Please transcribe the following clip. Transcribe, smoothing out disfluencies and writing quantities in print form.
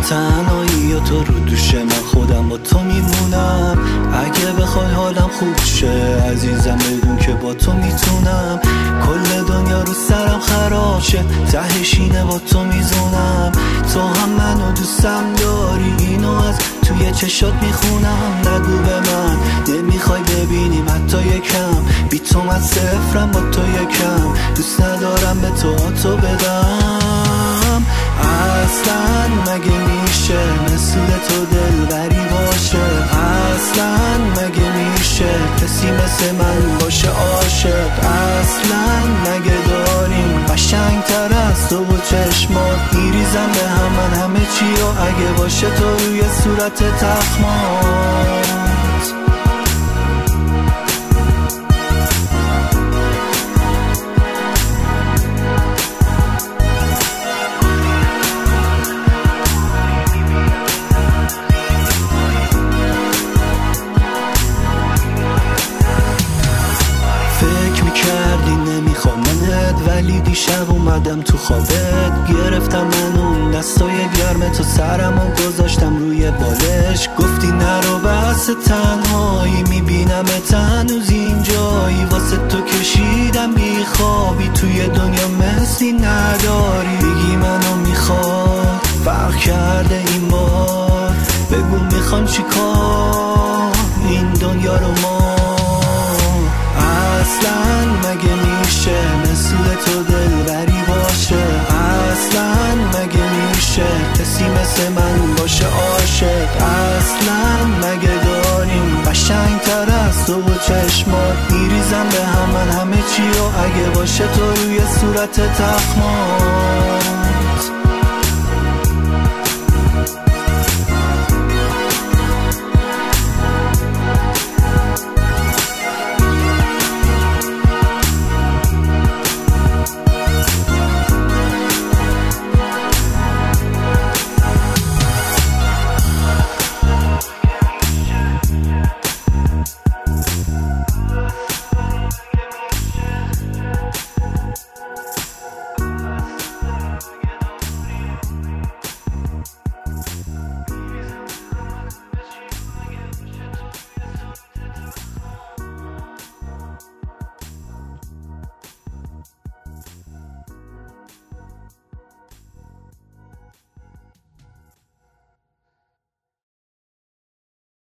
تنهایی یا تو رو دوش من خودم با تو میمونم. اگه بخوای حالم خوب شه عزیزم بدون که با تو میتونم. کل دنیا رو سرم خراب شه تهش اینه با تو میزونم. تو هم منو دوستم داری اینو از توی چشات میخونم. نگو به من نمیخوای ببینیم حتی یکم، بی تو من صفرم با تو یکم. دوست ندارم به تو بدم. اصلا مگه میشه مثل تو دلبری باشه؟ اصلا مگه میشه کسی مثل من باشه عاشق؟ اصلا مگه داریم قشنگ تر از تو و چشمات؟ میریزم به هم من همه چی و اگه باشه تو روی صورت تخمات. کردی نمیخوام منت ولی دیشب اومدم تو خوابت. گرفتم من اون دستای گرم تو سرم و گذاشتم روی بالش. گفتی نرو بس تنهایی میبینم هنوز اینجایی. واسه تو کشیدم بیخوابی توی دنیا مثلی نداری. بگی منو میخواد فرق کرده این بار. بگو میخوام چی کار این دنیا رو ما. اصلا مگه میشه مثل تو دلبری باشه؟ اصلا مگه میشه کسی مثل من باشه عاشق؟ اصلا مگه داریم قشنگ تر از تو و چشمات؟ میریزم به هم من همه چی و اگه باشه تو روی صورت تخمات.